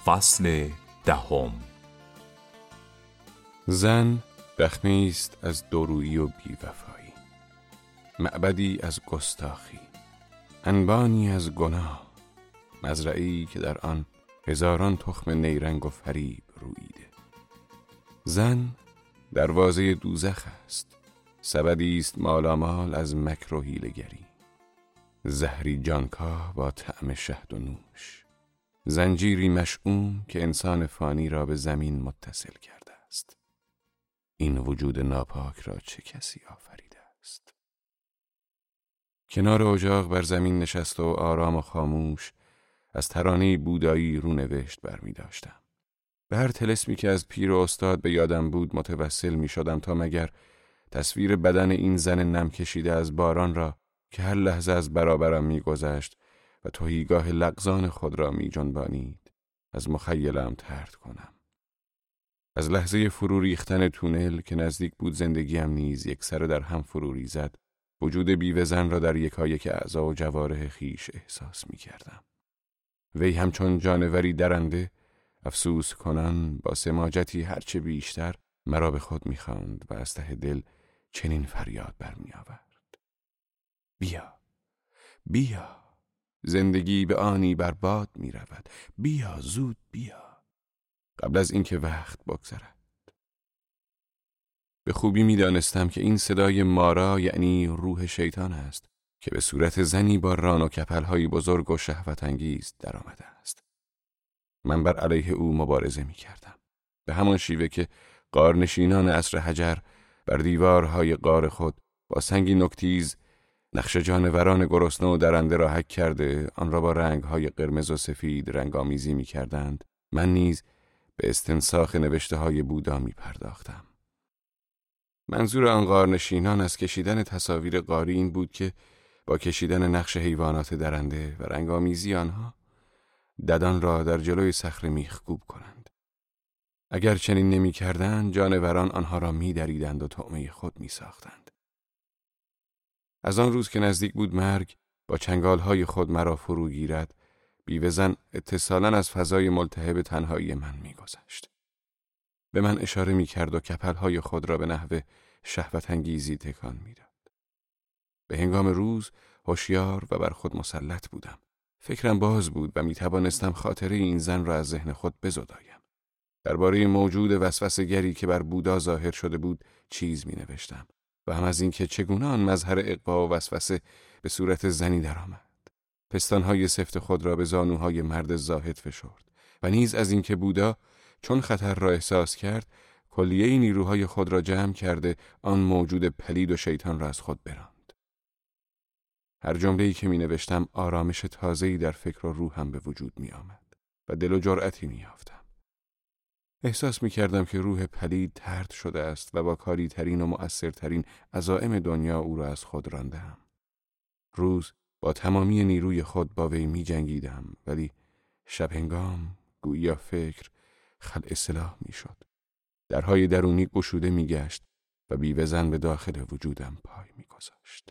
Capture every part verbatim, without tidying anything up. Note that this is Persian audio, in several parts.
فصل دهم. زن دخمه‌ای است از دورویی و بی‌وفایی، معبدی از گستاخی، انبانی از گناه، مزرعه‌ای که در آن هزاران تخم نیرنگ و فریب روییده. زن دروازه دوزخ است، سبدی است مالامال از مکر و حیله‌گری، زهری جانکاه با طعم شهد و نوش، زنجیری مشؤوم که انسان فانی را به زمین متصل کرده است. این وجود ناپاک را چه کسی آفریده است؟ کنار اجاق بر زمین نشسته و آرام و خاموش از ترانه بودایی رونوشت برمی داشتم. به هر طلسمی که از پیر و استاد به یادم بود متوسل می شدم تا مگر تصویر بدن این زن نم کشیده از باران را که هر لحظه از برابرم می گذشت و تهیگاه لغزان خود را می جنبانید از مخیلم طرد کنم. از لحظه فرو ریختن تونل که نزدیک بود زندگیم نیز یک سر در هم فرو ریزد، وجود بیوه زن را در یکایک اعضا و جوارح خیش احساس می کردم. وی همچون جانوری درنده، افسوس کنان با سماجتی هرچه بیشتر مرا به خود می خواند و از ته دل چنین فریاد برمی آورد: بیا، بیا، زندگی به آنی برباد می رود، بیا، زود بیا، قبل از اینکه وقت بگذرد. به خوبی می دانستم که این صدای مارا یعنی روح شیطان است که به صورت زنی با ران و کپل‌های بزرگ و شهوت انگیز در آمده است. من بر علیه او مبارزه می کردم، به همان شیوه که غارنشینان عصر حجر بر دیوارهای غار خود با سنگی نکتیز نقش جانوران گرسنه و درنده را حک کرده آن را با رنگ‌های قرمز و سفید رنگامیزی می کردند. من نیز به استنساخ نوشته های بودا می پرداختم. منظور آن غارنشینان از کشیدن تصاویر غاری این بود که با کشیدن نقش حیوانات درنده و رنگامیزی آنها ددان را در جلوی صخره میخکوب کنند. اگر چنین نمی کردند جانوران آنها را می دریدند و طعمه خود می ساختند. از آن روز که نزدیک بود مرگ با چنگالهای خود مرا فرو گیرد، بیوه زن اتصالاً از فضای ملتهب تنهایی من می گذشت. به من اشاره می کرد و کپلهای خود را به نحو شهوت انگیزی تکان می داد. به هنگام روز هوشیار و بر خود مسلط بودم. فکرم باز بود و می توانستم خاطره این زن را از ذهن خود بزدایم. درباره موجود وسوسه‌گری که بر بودا ظاهر شده بود چیز می نوشتم و هم از اینکه چگونه آن مظهر اغوا و وسوسه به صورت زنی درآمد. پستانهای سفت خود را به زانوهای مرد زاهد فشرد و نیز از اینکه بودا چون خطر را احساس کرد کلیه نیروهای خود را جمع کرده آن موجود پلید و شیطان را از خود براند. هر جمله‌ای که می نوشتم آرامش تازه‌ای در فکر و روحم به وجود می آمد و دل و جرأتی می یافتم. احساس می کردم که روح پلید طرد شده است و با کاری ترین و مؤثرترین عزائم دنیا او را از خود رانده‌ام. روز با تمامی نیروی خود با وی می جنگیدم، ولی شب هنگام گویا فکر خلع سلاح می شد. درهای درونی گشوده می گشت و بیوه زن به داخل وجودم پای می گذاشت.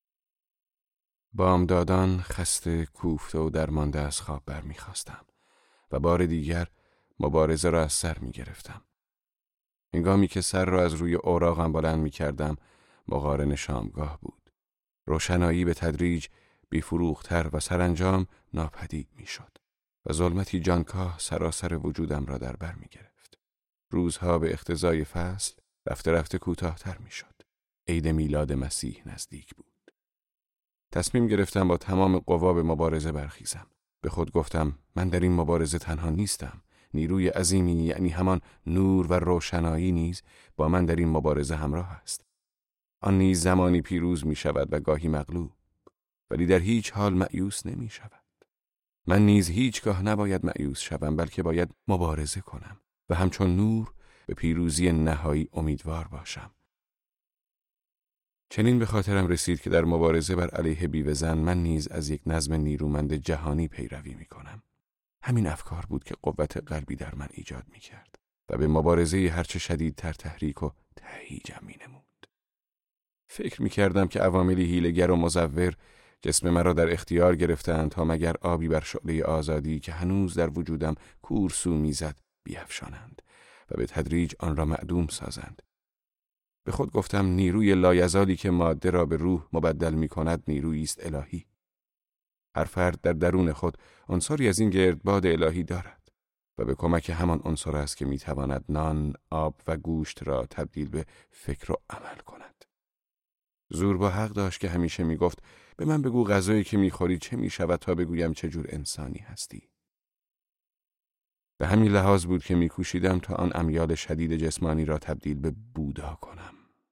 بامدادان خسته، کوفته و درمانده از خواب بر می خواستم و بار دیگر مبارزه را از سر می گرفتم. هنگامی که سر را از روی اوراقم بلند می کردم مقارن شامگاه بود. روشنایی به تدریج بیفروختر و سرانجام ناپدید می شد و ظلمتی جانکاه سراسر وجودم را در بر می گرفت. روزها به اقتضای فصل رفته رفته کوتاه‌تر می شد. عید میلاد مسیح نزدیک بود. تصمیم گرفتم با تمام قوا به مبارزه برخیزم. به خود گفتم من در این مبارزه تنها نیستم. نیروی عظیمی یعنی همان نور و روشنایی نیز با من در این مبارزه همراه است. آن نیز زمانی پیروز می شود و گاهی مغلوب، ولی در هیچ حال مأیوس نمی شود. من نیز هیچگاه نباید مأیوس شوم، بلکه باید مبارزه کنم و همچون نور به پیروزی نهایی امیدوار باشم. چنین به خاطرم رسید که در مبارزه بر علیه بیوه زن من نیز از یک نظم نیرومند جهانی پیروی می کنم. همین افکار بود که قوت قلبی در من ایجاد می کرد و به مبارزه هرچه شدیدتر تحریک و تهییجم می نمود. فکر می کردم که عواملی حیله‌گر و مزور جسم مرا در اختیار گرفتند تا مگر آبی بر شعله آزادی که هنوز در وجودم کورسو میزد بیفشانند و به تدریج آن را معدوم سازند. به خود گفتم نیروی لایزالی که ماده را به روح مبدل می کند نیرویی است الهی. هر فرد در درون خود عنصری از این گردباد الهی دارد و به کمک همان عنصر است که می تواند نان، آب و گوشت را تبدیل به فکر و عمل کند. زوربا حق داشت که همیشه می گفت به من بگو غذایی که می خوری چه می شود تا بگویم چه جور انسانی هستی. به همین لحاظ بود که می کوشیدم تا آن امیال شدید جسمانی را تبدیل به بودا کنم.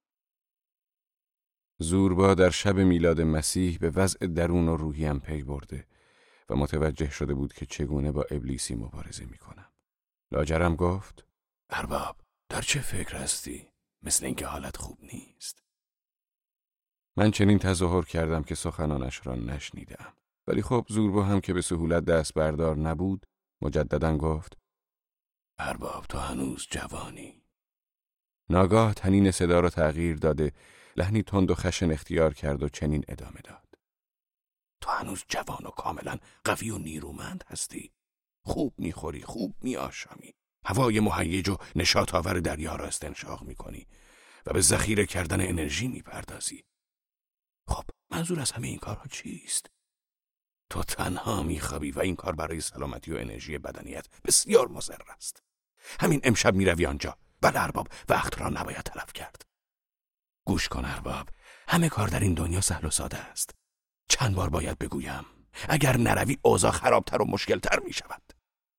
زوربا در شب میلاد مسیح به وضع درون و روحیم پی برده و متوجه شده بود که چگونه با ابلیسی مبارزه می کنم. لاجرم گفت ارباب در چه فکر هستی؟ مثل اینکه حالت خوب نیست. من چنین تظاهر کردم که سخنانش را نشنیدم. ولی خب زوربا هم که به سهولت دست بردار نبود مجدداً گفت ارباب تو هنوز جوانی. ناگاه طنین صدا را تغییر داده لحنی تند و خشن اختیار کرد و چنین ادامه داد. تو هنوز جوان و کاملا قوی و نیرومند هستی. خوب میخوری، خوب میآشامی. هوای مهیج و نشاط آور دریا را استنشاق میکنی و به ذخیره کردن انرژی میپردازی. خب منظور از همه این کارها چیست؟ تو تنها میخوابی و این کار برای سلامتی و انرژی بدنیت بسیار مضر است. همین امشب میروی آنجا. بله ارباب، وقت را نباید تلف کرد. گوش کن ارباب، همه کار در این دنیا سهل و ساده است. چند بار باید بگویم اگر نروی اوضاع خرابتر و مشکلتر می شود.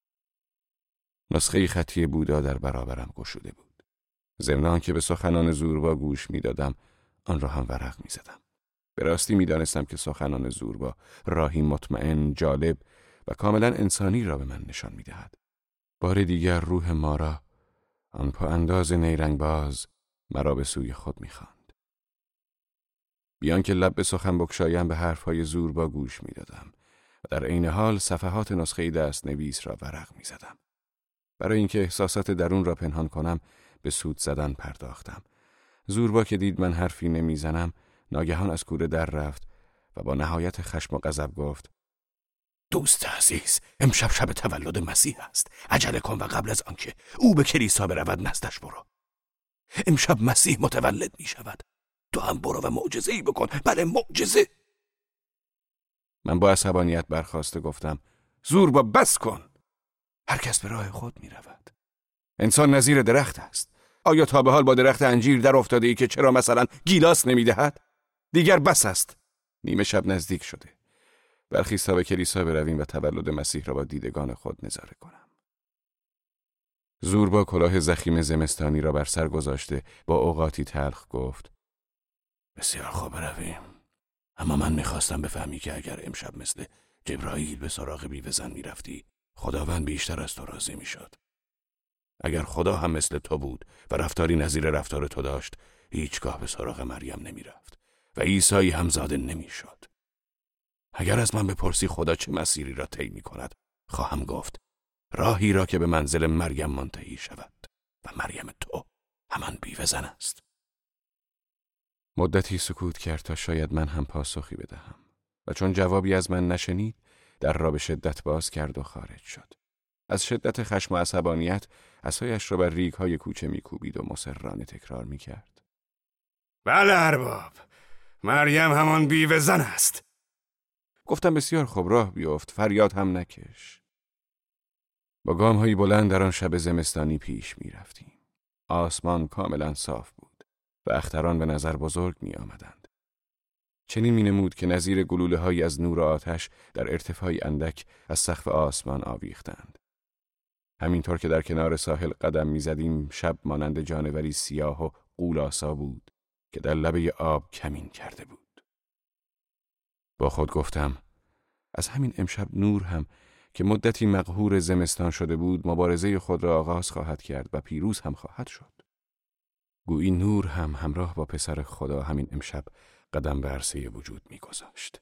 نسخه خطی بودا در برابرم گشوده بود. ضمن که به سخنان زوربا گوش می دادم آن را هم ورق می زدم. به راستی می دانستم که سخنان زوربا راهی مطمئن، جالب و کاملا انسانی را به من نشان می دهد. بار دیگر روح مارا، آن پا انداز نیرنگ باز، مرا به سوی خود می خواند. بیان که لب به سخن بگشایم به حرفهای زوربا گوش می دادم و در عین حال صفحات نسخه دست نویس را ورق می زدم. برای اینکه احساسات درون را پنهان کنم به سود زدن پرداختم. زوربا که دید من حرفی نمی زنم ناگهان از کوره در رفت و با نهایت خشم و غضب گفت دوست عزیز، امشب شب تولد مسیح است. عجله کن و قبل از آنکه او به کلیسا برود نزدش برو. امشب مسیح متولد می شود. تو هم برو و معجزه‌ای بکن. بله معجزه. من با عصبانیت برخاسته گفتم زوربا بس کن. هر کس به راه خود می رود. انسان نظیر درخت است. آیا تا به حال با درخت انجیر در افتاده ای که چرا مثلا گیلاس نمی دهد؟ دیگر بس است. نیمه شب نزدیک شده. برخیز تا به کلیسا برویم و تولد مسیح را با دیدگان خود نظاره کنم. زوربا کلاه ضخیم زمستانی را بر سر گذاشته با اوقاتی تلخ گفت بسیار خوب برویم. اما من میخواستم بفهمی که اگر امشب مثل جبرائیل به سراغ بیوه زن میرفتی خداوند بیشتر از تو راضی میشد. اگر خدا هم مثل تو بود و رفتاری نظیر رفتار تو داشت هیچگاه به سراغ مریم نمیرفت و عیسی هم زاده نمیشد. اگر از من بپرسی خدا چه مسیری را طی میکند خواهم گفت راهی را که به منزل مریم منتهی شود و مریم تو همان بیوه زن است. مدتی سکوت کرد تا شاید من هم پاسخی بدهم و چون جوابی از من نشنید در را به شدت باز کرد و خارج شد. از شدت خشم و عصبانیت عصایش را بر ریگ‌های کوچه می‌کوبید و مصرانه تکرار می‌کرد. بله ارباب، مریم همان بیوه زن است. گفتم بسیار خوب، راه بیفت، فریاد هم نکش. با گام‌های بلند در آن شب زمستانی پیش می‌رفتیم. آسمان کاملا صاف بود و اختران به نظر بزرگ می‌آمدند. چنین می‌نمود که نظیر گلوله‌هایی از نور و آتش در ارتفاعی اندک از سقف آسمان آویختند. همینطور که در کنار ساحل قدم می‌زدیم شب مانند جانوری سیاه و غول‌آسا بود که در لبه آب کمین کرده بود. با خود گفتم از همین امشب نور هم که مدتی مقهور زمستان شده بود مبارزه خود را آغاز خواهد کرد و پیروز هم خواهد شد. گویی نور هم همراه با پسر خدا همین امشب قدم به عرصه وجود می‌گذاشت.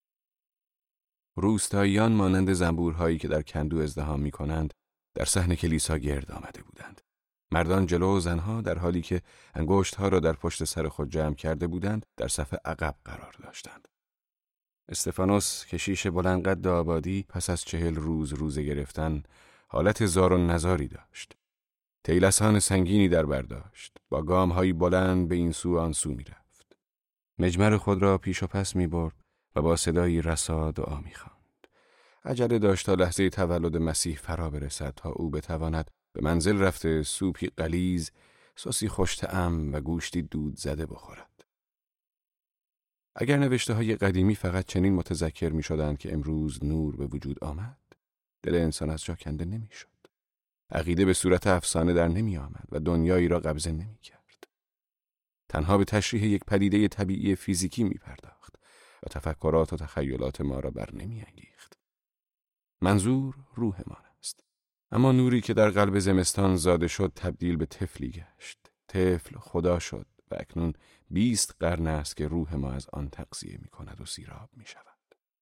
روستاییان مانند زنبورهایی که در کندو ازدحام می‌کنند در صحن کلیسا گرد آمده بودند. مردان جلو و زنها در حالی که انگشت‌ها را در پشت سر خود جمع کرده بودند در صف عقب قرار داشتند. استفانوس کشیش بلند قد آبادی پس از چهل روز روزه گرفتن حالت زار و نزاری داشت. طیلسان سنگینی در برداشت، با گام‌هایی بلند به این سو آن سو می‌رفت. مجمر خود را پیش و پس می‌برد و با صدایی رسا دعا می‌خواند. عجله داشت تا لحظه تولد مسیح فرا برسد تا او بتواند به منزل رفته سوپی غلیظ، سوسی خوش طعم و گوشتی دود زده بخورد. اگر نوشته های قدیمی فقط چنین متذکر می شدند که امروز نور به وجود آمد، دل انسان از جا کنده نمی شد. عقیده به صورت افسانه در نمی آمد و دنیایی را قبضه نمی کرد. تنها به تشریح یک پدیده طبیعی فیزیکی می پرداخت و تفکرات و تخیلات ما را بر نمی انگیخت. منظور روح ما است. اما نوری که در قلب زمستان زاده شد تبدیل به طفلی گشت. طفل خدا شد و اکنون بیست قرن است که روح ما از آن تغذیه می کند و سیراب می شود.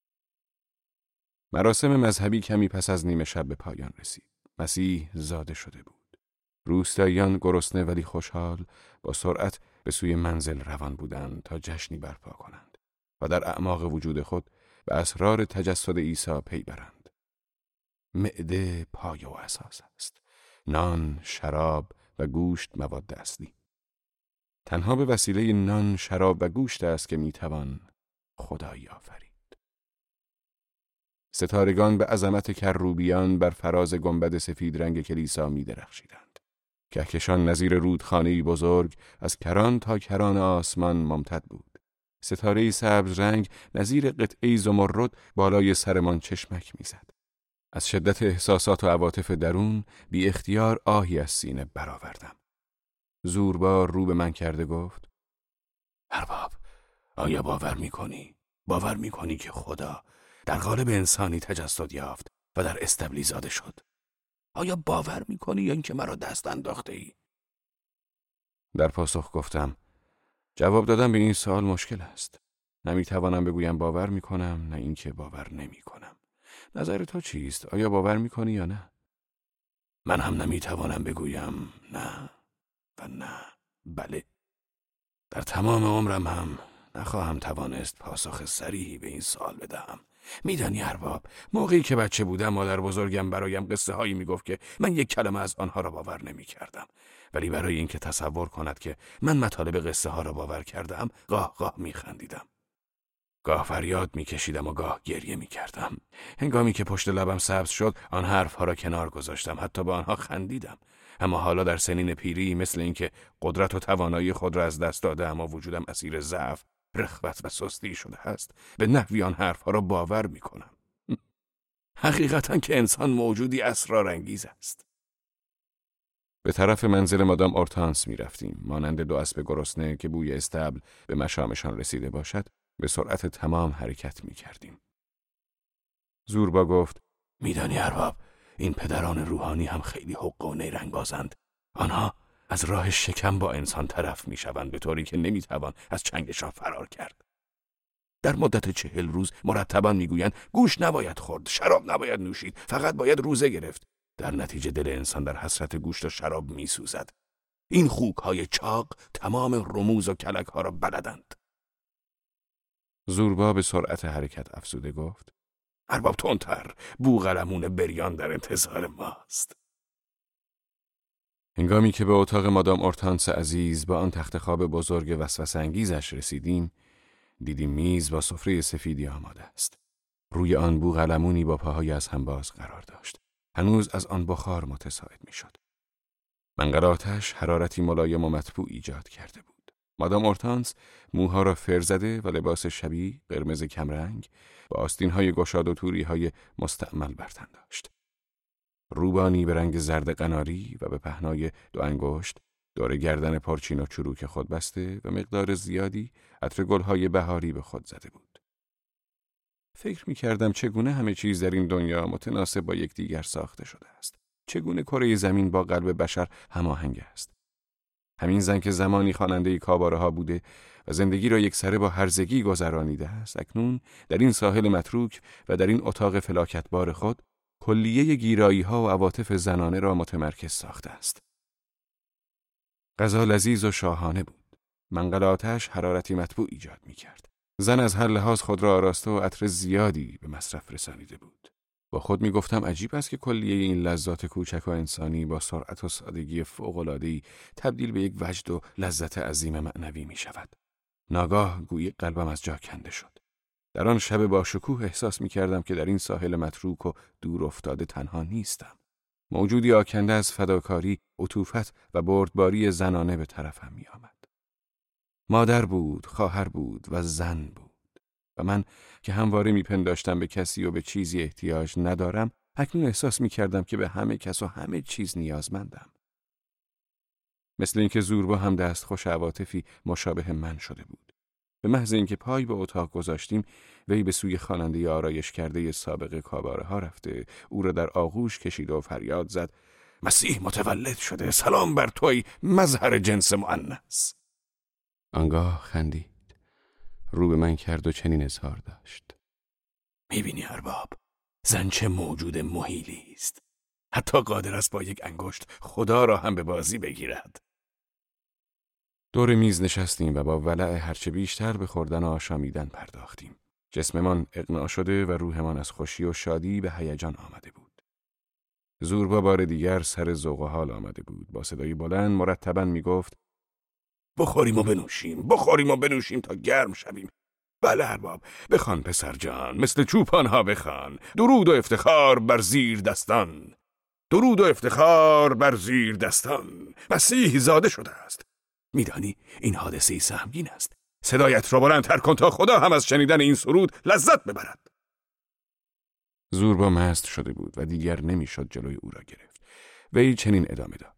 مراسم مذهبی کمی پس از نیمه شب به پایان رسید. مسیح زاده شده بود. روستاییان گرسنه ولی خوشحال با سرعت به سوی منزل روان بودند تا جشنی برپا کنند و در اعماق وجود خود به اسرار تجسد عیسی پی برند. معده پایه و اساس است. نان، شراب و گوشت مواد اصلی. تنها به وسیله نان، شراب و گوشت است که میتوان خدایی آفرید. ستارگان به عظمت کروبیان بر فراز گنبد سفید رنگ کلیسا می درخشیدند. کهکشان نظیر رودخانه‌ای بزرگ از کران تا کران آسمان ممتد بود. ستاره‌ای سبز رنگ نظیر قطعه‌ای زمرد بالای سرمان چشمک می‌زد. از شدت احساسات و عواطف درون بی اختیار آهی از سینه برآوردم. زوربار رو به من کرده گفت: ارباب، آیا باور می‌کنی؟ باور می‌کنی که خدا در قالب انسانی تجسد یافت و در استبلی زاده شد؟ آیا باور می‌کنی یا اینکه مرا دست انداخته ای؟ در پاسخ گفتم: جواب دادن به این سوال مشکل است. نمی‌توانم بگویم باور می‌کنم، نه اینکه باور نمی‌کنم. نظر تو چیست؟ آیا باور می‌کنی یا نه؟ من هم نمی‌توانم بگویم نه و نه بله. در تمام عمرم هم نخواهم توانست پاسخ صریحی به این سوال بدهم. میدانی ارباب، موقعی که بچه بودم مادر بزرگم برایم قصه هایی میگفت که من یک کلمه از آنها را باور نمی کردم. ولی برای اینکه تصور کند که من مطالب قصه ها را باور کردم، گاه گاه می خندیدم. گاه فریاد می کشیدم و گاه گریه می کردم. هنگامی که پشت لبم سبز شد، آن حرف ها را کنار گذاشتم، حتی به آنها خندیدم. اما حالا در سنین پیری مثل اینکه قدرت و توانایی خود را از دست داده اما وجودم اسیر ضعف، رخوت و سستی شده است، به نحوی آن حرفها را باور می کنم. حقیقتا که انسان موجودی اسرارانگیز است. به طرف منزل مادام اورتانس می رفتیم. مانند دو اسب گرسنه که بوی استبل به مشامشان رسیده باشد، به سرعت تمام حرکت می کردیم. زوربا گفت: میدانی ارباب، این پدران روحانی هم خیلی حق و نیرنگ بازند. آنها از راه شکم با انسان طرف می شوند، به طوری که نمی توان از چنگشان فرار کرد. در مدت چهل روز مرتبا می گویند گوش نباید خورد، شراب نباید نوشید، فقط باید روزه گرفت. در نتیجه دل انسان در حسرت گوشت و شراب می سوزد. این خوک های چاق تمام رموز و کلک ها را بلدند. زوربا به سرعت حرکت افزوده گفت: ارباب تندتر، بوقلمون بریان در انتظار ماست. هنگامی که به اتاق مادام اورتانس عزیز با آن تخت خواب بزرگ وسوسه انگیزش رسیدیم، دیدیم میز با سفره سفیدی آماده است. روی آن بوقلمونی با پاهای از هم باز قرار داشت. هنوز از آن بخار متساعد میشد. منقل آتش حرارتی ملایم و مطبوع ایجاد کرده بود. مادام اورتانس موها را فر زده و لباس شبیه قرمز کمرنگ با آستین‌های گشاد و توری‌های مستعمل بر تن داشت. روبانی به رنگ زرد قناری و به پهنای دو انگشت دور گردن پرچین و چروک خود بسته و مقدار زیادی عطر گل‌های بهاری به خود زده بود. فکر می‌کردم چگونه همه چیز در این دنیا متناسب با یکدیگر ساخته شده است. چگونه کره زمین با قلب بشر هماهنگ است. همین زن که زمانی خواننده کاباره‌ها بوده و زندگی را یکسره با هرزگی گذرانیده است، اکنون در این ساحل متروک و در این اتاق فلاکتبار خود کلیه گیرایی‌ها و عواطف زنانه را متمرکز ساخته است. غذا لذیذ و شاهانه بود. منقل آتش حرارتی مطبوع ایجاد می‌کرد. زن از هر لحاظ خود را آراسته و عطر زیادی به مصرف رسانیده بود. با خود می گفتم عجیب است که کلیه این لذات کوچک و انسانی با سرعت و سادگی فوق‌العاده‌ای تبدیل به یک وجد و لذت عظیم معنوی می شود. ناگاه گویی قلبم از جا کنده شد. در آن شب با شکوه احساس می کردم که در این ساحل متروک و دور افتاده تنها نیستم. موجودی آکنده از فداکاری، عطوفت و بردباری زنانه به طرفم می آمد. مادر بود، خواهر بود و زن بود. و من که همواره می پنداشتم به کسی و به چیزی احتیاج ندارم، اکنون احساس می کردم که به همه کس و همه چیز نیازمندم. مثل اینکه زوربا هم دستخوش عواطفی مشابه من شده بود. به محض اینکه پای به اتاق گذاشتیم، وی به سوی خواننده آرایش کرده سابق کاباره ها رفته، او را در آغوش کشید و فریاد زد: مسیح متولد شده، سلام بر توی مظهر جنس مؤنث. آنگاه خندید، رو به من کرد و چنین اظهار داشت: میبینی ارباب، زن چه موجود مهیلی است، حتی قادر است با یک انگشت خدا را هم به بازی بگیرد. دور میز نشستیم و با ولع هرچه بیشتر به خوردن و آشامیدن پرداختیم. جسممان اقناع شده و روحمان از خوشی و شادی به هیجان آمده بود. زوربا بار دیگر سر ذوق و حال آمده بود. با صدای بلند مرتباً میگفت: بخوریم و بنوشیم، بخوریم و بنوشیم تا گرم شویم. بله ارباب، بخوان پسر جان، مثل چوپان ها بخوان. درود و افتخار بر زیر دستان، درود و افتخار بر زیر دستان. مسیح زاده شده است. میدانی این حادثه سهمگین است. صدایت را بلندتر کن تا خدا هم از شنیدن این سرود لذت ببرد. زوربا مست شده بود و دیگر نمیشد جلوی او را گرفت. وی چنین ادامه داد: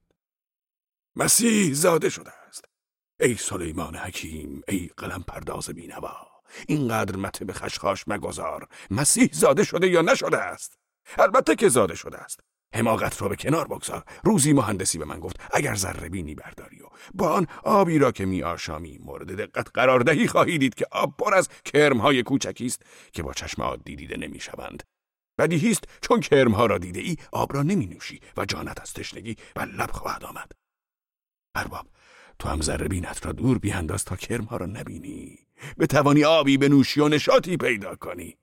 مسیح زاده شده است. ای سلیمان حکیم، ای قلم پرداز بینوا، اینقدر مته به خشخاش مگذار. مسیح زاده شده یا نشده است؟ البته که زاده شده است. حماقت را به کنار بگذار. روزی مهندسی به من گفت اگر ذره بینی برداری و با آن آبی را که می آشامی مورد دقت قرار دهی، خواهی دید که آب پر از کرم‌های کوچکی است که با چشم عادی دیده نمی‌شوند. بدیهی است چون کرم‌ها را دیده ای، آب را نمی نوشی و جانت از تشنگی بر لب خواهد آمد. ارباب، تو هم ذره بینت را دور بیانداز تا کرم‌ها را نبینی، بتوانی آبی بنوشی و نشاطی پیدا کنی.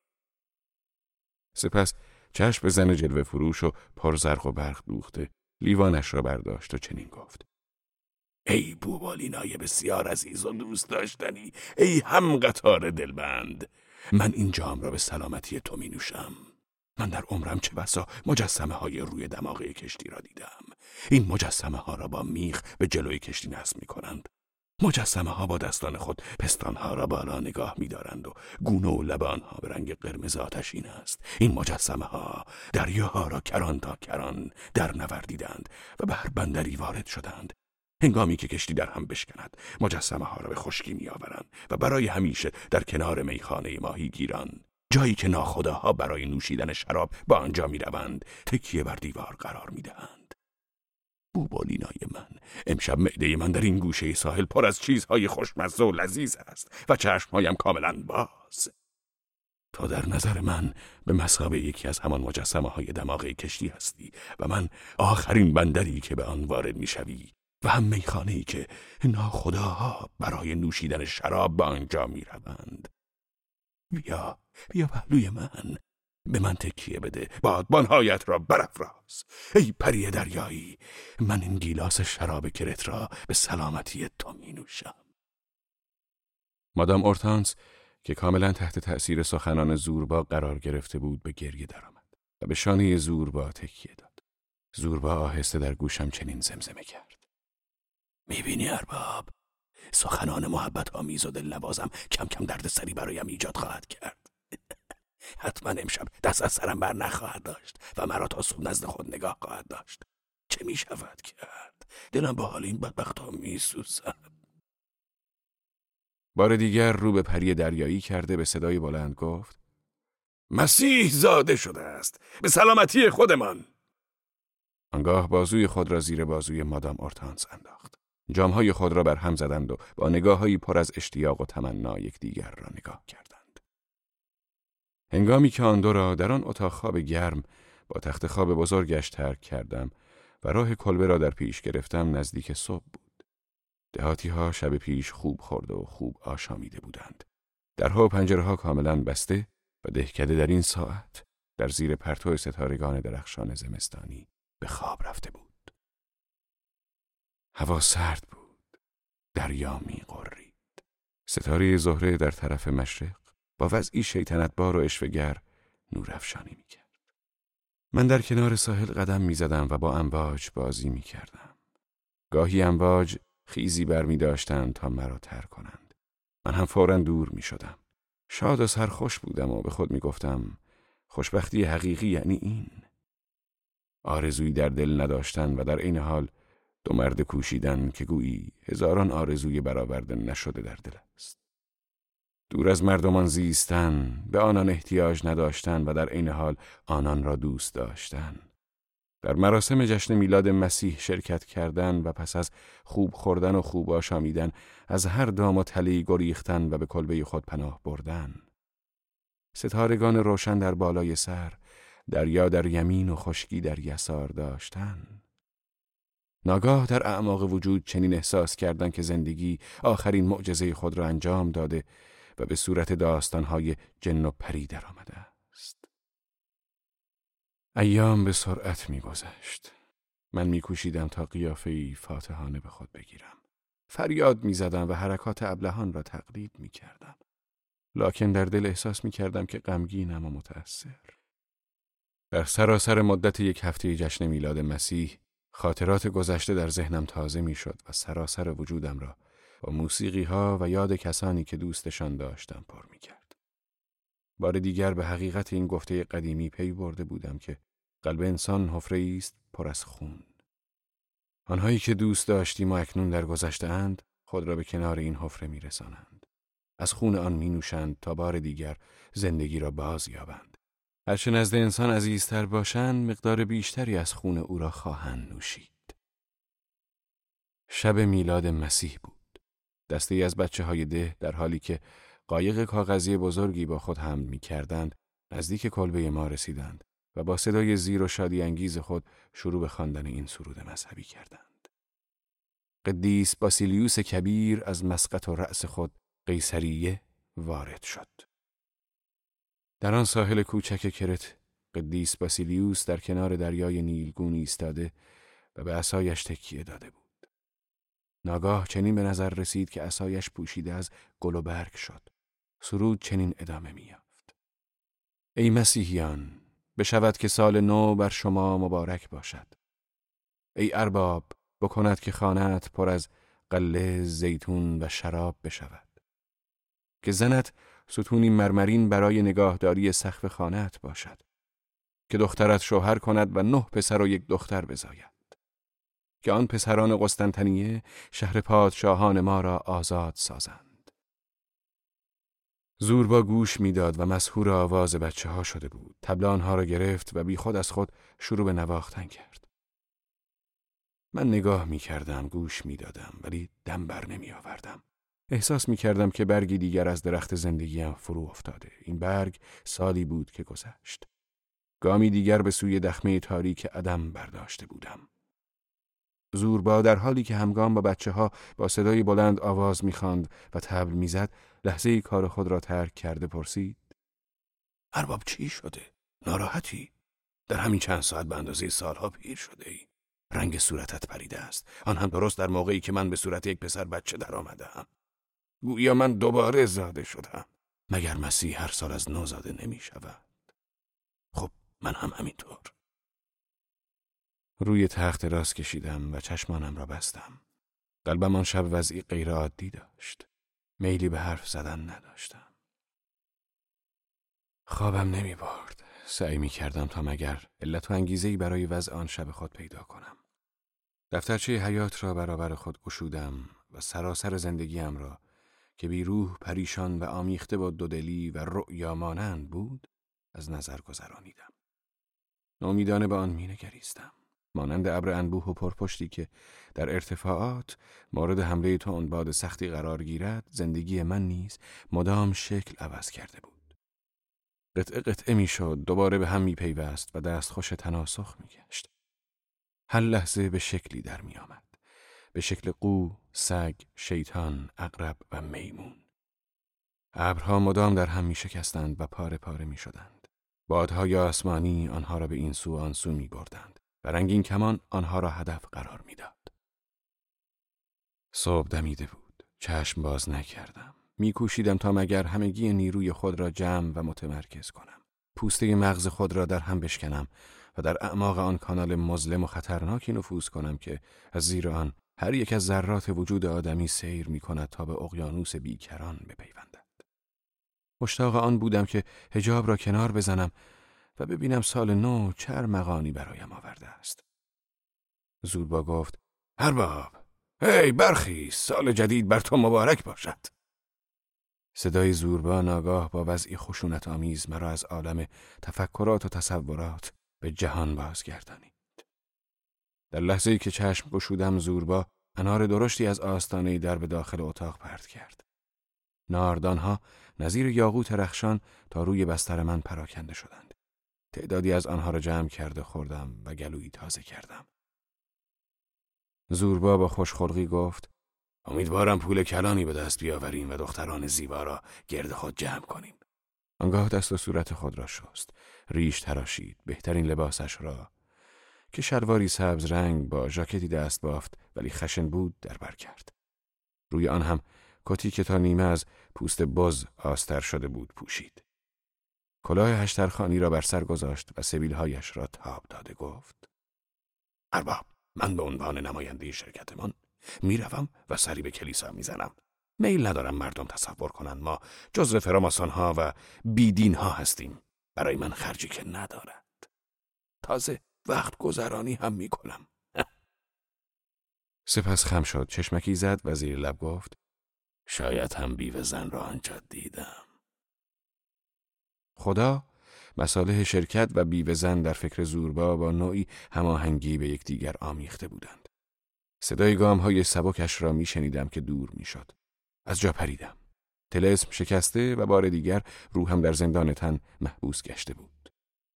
سپس چشم به زن جلوه فروش و پر زرق و برق دوخته لیوانش را برداشت و چنین گفت: ای بوبالینای بسیار عزیز و دوست داشتنی، ای هم قطار دلبند، من این جام را به سلامتی تو می نوشم. من در عمرم چه بسا مجسمه های روی دماغه کشتی را دیدم. این مجسمه ها را با میخ به جلوی کشتی نصب می کنند. مجسمه ها با دستان خود پستان ها را بالا نگاه می دارند و گونه و لب آنها به رنگ قرمز آتشین است. این مجسمه ها دریاها را کران تا کران در نوردیدند و به هر بندری وارد شدند. هنگامی که کشتی در هم بشکند، مجسمه ها را به خشکی می آورند و برای همیشه در کنار میخانه ماهی گیران، جایی که ناخداها برای نوشیدن شراب با آنجا می روند، تکیه بر دیوار قرار می دهند. بوبالینای من، امشب معده من در این گوشه ساحل پر از چیزهای خوشمزه و لذیذ است و چشمهایم کاملا باز. تا در نظر من به مثابه یکی از همان مجسمه های دماغه کشتی هستی و من آخرین بندری که به آن وارد می شوی و هم میخانه‌ای که ناخداها برای نوشیدن شراب به آنجا می روند. بیا، بیا پهلوی من، به من تکیه بده، بادبانهایت را برافراز. ای پری دریایی، من این گیلاس شراب کرت را به سلامتی تو می نوشم. مادام اورتانس که کاملا تحت تأثیر سخنان زوربا قرار گرفته بود به گریه درآمد و به شانه زوربا تکیه داد. زوربا آهسته در گوشم چنین زمزمه کرد: میبینی ارباب، سخنان محبت آمیز و دلنوازم کم کم درد سری برایم ایجاد خواهد کرد. حتما امشب دست از سرم بر نخواهد داشت و مرا تا صبح نزد خود نگاه خواهد داشت. چه می شود کرد؟ دلم با حال این بدبخت ها می سوزد. بار دیگر رو به پری دریایی کرده به صدای بلند گفت: مسیح زاده شده است، به سلامتی خودمان. آنگاه بازوی خود را زیر بازوی مادام اورتانس انداخت. جامهای خود را بر هم زدند و با نگاه‌هایی پر از اشتیاق و تمنا یکدیگر را نگاه کردند. هنگامی که آن دو را در آن اتاق خواب گرم با تخت خواب بزرگش ترک کردم و راه کلبه را در پیش گرفتم، نزدیک صبح بود. دهاتی ها شب پیش خوب خورده و خوب آشامیده بودند. درها و پنجره‌ها کاملا بسته و دهکده در این ساعت در زیر پرتو ستارگان درخشان زمستانی به خواب رفته بود. هوا سرد بود. دریا می‌غرید. ستاره زهره در طرف مشرق با وضعی شیطنتبار و عشوه‌گر نورافشانی می‌کرد. من در کنار ساحل قدم می‌زدم و با امواج بازی می‌کردم. گاهی امواج خیزی برمی داشتند تا مرا تر کنند. من هم فوراً دور می‌شدم. شاد و سرخوش بودم و به خود می‌گفتم خوشبختی حقیقی یعنی این. آرزویی در دل نداشتن و در عین حال دو مرد کوشیدن که گویی هزاران آرزوی برآورده نشده در دل است. دور از مردمان زیستن، به آنان احتیاج نداشتن و در عین حال آنان را دوست داشتن. در مراسم جشن میلاد مسیح شرکت کردن و پس از خوب خوردن و خوب آشامیدن از هر دام و تلی گریختن و به کلبه خود پناه بردن. ستارگان روشن در بالای سر، دریا در یمین و خشکی در یسار داشتن. ناگاه در اعماق وجود چنین احساس کردن که زندگی آخرین معجزه خود را انجام داده و به صورت داستانهای جن و پری در آمده است. ایام به سرعت می گذشت. من می کوشیدم تا قیافه‌ای فاتحانه به خود بگیرم. فریاد می زدم و حرکات ابلهان را تقلید می کردم. لکن در دل احساس می کردم که غمگینم و متأثر. در سراسر مدت یک هفته جشن میلاد مسیح خاطرات گذشته در ذهنم تازه می شد و سراسر وجودم را با موسیقی ها و یاد کسانی که دوستشان داشتم پر می کرد. بار دیگر به حقیقت این گفته قدیمی پی برده بودم که قلب انسان حفره‌ای است پر از خون. آنهایی که دوست داشتیم و اکنون در گذشته اند خود را به کنار این حفره می رسانند. از خون آن می نوشند تا بار دیگر زندگی را باز یابند. هرچه نزد انسان عزیزتر باشند مقدار بیشتری از خون او را خواهند نوشید. شب میلاد مسیح بود. دسته‌ای از بچه‌های ده در حالی که قایق کاغذی بزرگی با خود حمل می‌کردند نزدیک کلبه ما رسیدند و با صدای زیر و شادی انگیز خود شروع به خواندن این سرود مذهبی کردند. قدیس باسیلیوس کبیر از مسقط و رأس خود قیصریه وارد شد. در آن ساحل کوچک کرت قدیس باسیلیوس در کنار دریای نیلگون ایستاده و به عصایش تکیه داده بود. ناگاه چنین به نظر رسید که عصایش پوشیده از گل و برگ شد. سرود چنین ادامه می‌یافت: ای مسیحیان، بشود که سال نو بر شما مبارک باشد. ای ارباب، بکند که خانه‌ات پر از غله، زیتون و شراب بشود. که زنت ستونی مرمرین برای نگاهداری سقف خانه‌ات باشد. که دخترت شوهر کند و نه پسر و یک دختر بزاید. که آن پسران قسطنطنیه شهر پادشاهان ما را آزاد سازند. زور با گوش میداد و مسحور آواز بچه ها شده بود. طبل آنها را گرفت و بی خود از خود شروع به نواختن کرد. من نگاه می کردم، گوش می دادم، ولی دم بر نمی آوردم. احساس می کردم که برگی دیگر از درخت زندگیم فرو افتاده. این برگ سالی بود که گذشت. گامی دیگر به سوی دخمه تاریک عدم برداشته بودم. زوربا در حالی که همگام با بچه ها با صدای بلند آواز می‌خواند و طبل می‌زد، لحظه‌ای کار خود را ترک کرده پرسید: ارباب چی شده؟ ناراحتی؟ در همین چند ساعت به اندازه سالها پیر شده ای. رنگ صورتت پریده است، آن هم درست در موقعی که من به صورت یک پسر بچه در آمدم. گویا من دوباره زاده شدم. مگر مسیح هر سال از نو زاده نمی شود؟ خب من هم همینطور. روی تخت راست کشیدم و چشمانم را بستم. قلبم آن شب وضعی غیر عادی داشت. میلی به حرف زدن نداشتم. خوابم نمی برد. سعی می کردم تا مگر علت و انگیزه‌ای برای وضع آن شب خود پیدا کنم. دفترچه حیات را برابر خود گشودم و سراسر زندگیم را که بی روح، پریشان و آمیخته با دودلی و رؤیا مانند بود از نظر گذرانیدم. نومیدانه به آن می نگریستم. مانند ابر انبوه و پرپشتی که در ارتفاعات مورد حمله تندباد سختی قرار گیرد، زندگی من نیز مدام شکل عوض کرده بود. قطعه قطعه می شد، دوباره به هم می پیوست و دستخوش تناسخ می گشت. هر لحظه به شکلی در می آمد. به شکل قو، سگ، شیطان، عقرب و میمون. ابرها مدام در هم می شکستند و پاره پاره می شدند. بادهای آسمانی آنها را به این سو آن سو می بردند و رنگین کمان آنها را هدف قرار می داد. صبح دمیده بود. چشم باز نکردم. می کوشیدم تا مگر همگی نیروی خود را جمع و متمرکز کنم. پوسته مغز خود را در هم بشکنم و در اعماق آن کانال مظلم و خطرناکی نفوذ کنم که از زیر آن هر یک از ذرات وجود آدمی سیر می کند تا به اقیانوس بیکران بپیوندد. مشتاق آن بودم که حجاب را کنار بزنم و ببینم سال نو چه ارمغانی برایم آورده است. زوربا گفت: ارباب، هی برخیز، سال جدید بر تو مبارک باشد. صدای زوربا ناگاه با وضعی خشونت آمیز مرا از عالم تفکرات و تصورات به جهان بازگردانید. در لحظه‌ای که چشم گشودم زوربا انار درشتی از آستانه در به داخل اتاق پرت کرد. ناردانها نظیر یاقوت رخشان تا روی بستر من پراکنده شدند. تعدادی از آنها را جمع کرده خوردم و گلویی تازه کردم. زوربا با خوشخلقی گفت: امیدوارم پول کلانی به دست بیاوریم و دختران زیبا را گرد خود جمع کنیم. آنگاه دست و صورت خود را شست، ریش تراشید، بهترین لباسش را که شلواری سبز رنگ با ژاکتی دست بافت ولی خشن بود در بر کرد. روی آن هم کتی که تا نیمه از پوست بز آستر شده بود پوشید. کلاه هشترخانی را بر سر گذاشت و سبیلهایش را تاب داده گفت: ارباب، من به عنوان نماینده شرکتمان میروم و سری به کلیسا میزنم. میل ندارم مردم تصور کنند ما جزو فراماسون ها و بیدین ها هستیم. برای من خرجی که ندارد. تازه وقت گذرانی هم میکنم. سپس خم شد، چشمکی زد و زیر لب گفت: شاید هم بیوه زن را آنجا دیدم. خدا مصالح شرکت و بیوه زن در فکر زوربا با نوعی هماهنگی به یکدیگر آمیخته بودند. صدای گام‌های سبکش را میشنیدم که دور میشد. از جا پریدم. طلسم شکسته و بار دیگر روحم در زندان تن محبوس گشته بود.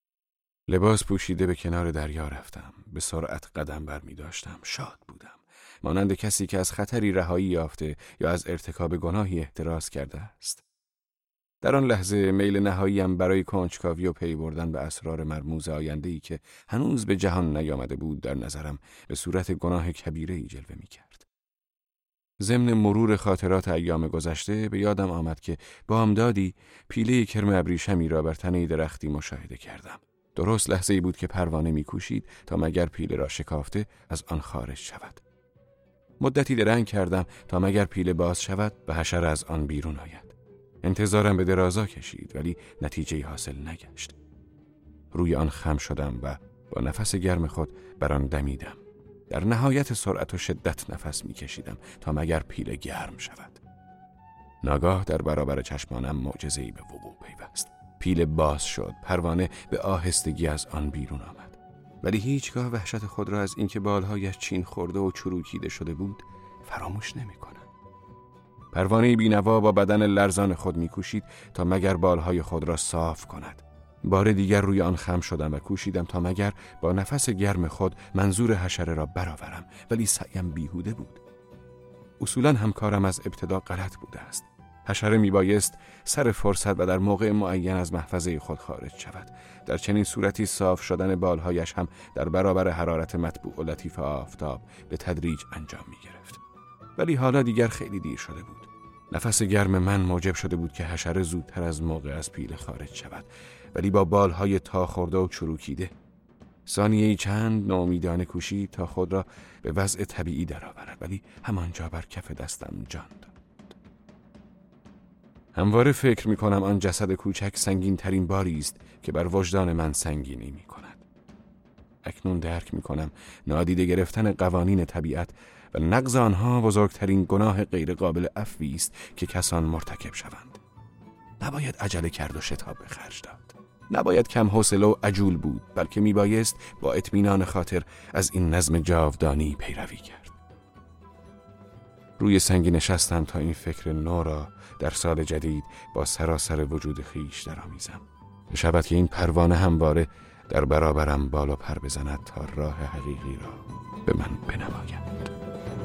لباس پوشیده به کنار دریا رفتم. به سرعت قدم بر می داشتم. شاد بودم. مانند کسی که از خطری رهایی یافته یا از ارتکاب گناهی احتراز کرده است. در آن لحظه میل نهاییم برای کنجکاوی و پی بردن به اسرار مرموز آینده‌ای که هنوز به جهان نیامده بود در نظرم به صورت گناه کبیره‌ای جلوه می‌کرد. ضمن مرور خاطرات ایام گذشته به یادم آمد که بامدادی پیله کرم ابریشمی را بر تنه درختی مشاهده کردم. درست لحظه‌ای بود که پروانه می‌کوشید تا مگر پیله را شکافته از آن خارج شود. مدتی درنگ کردم تا مگر پیله باز شود و حشره از آن بیرون آید. انتظارم به درازا کشید ولی نتیجه‌ای حاصل نگشت. روی آن خم شدم و با نفس گرم خود بر آن دمیدم. در نهایت سرعت و شدت نفس می‌کشیدم تا مگر پیله گرم شود. ناگاه در برابر چشمانم معجزه‌ای به وقوع پیوست. پیله باز شد، پروانه به آهستگی از آن بیرون آمد. ولی هیچگاه وحشت خود را از اینکه بالهایش چین خورده و چروکیده شده بود فراموش نمی‌کنم. پروانه بی‌نوا با بدن لرزان خود می‌کوشید تا مگر بالهای خود را صاف کند. بار دیگر روی آن خم شدم و کوشیدم تا مگر با نفس گرم خود منظور حشره را برآورم، ولی سعیم بیهوده بود. اصولاً همکارم از ابتدا غلط بوده است. حشره میبایست سر فرصت و در موقع معین از محفظه خود خارج شود. در چنین صورتی صاف شدن بالهایش هم در برابر حرارت مطبوع و لطیف آفتاب به تدریج انجام میگرفت. ولی حالا دیگر خیلی دیر شده بود. نفس گرم من موجب شده بود که حشره زودتر از موقع از پیله خارج شود، ولی با بالهای تا خورده و چروکیده. ثانیه‌ای چند ناامیدانه کوشید تا خود را به وضع طبیعی درآورد، ولی همانجا بر کف دستم جان داد. همواره فکر می کنم آن جسد کوچک سنگین ترین باری است که بر وجدان من سنگینی می کند. اکنون درک می کنم نادیده گرفتن قوانین طبیعت و نقض آنها بزرگترین گناه غیر قابل عفوی است که کسان مرتکب شوند. نباید عجله کرد و شتاب به خرج داد. نباید کم حوصله و عجول بود، بلکه می بایست با اطمینان خاطر از این نظم جاودانی پیروی کرد. روی سنگی نشستم تا این فکر نو را در سال جدید با سراسر وجود خیش درآمیزم. بشود که این پروانه همواره در برابرم بالا پر بزند تا راه حقیقی را به من بنماید.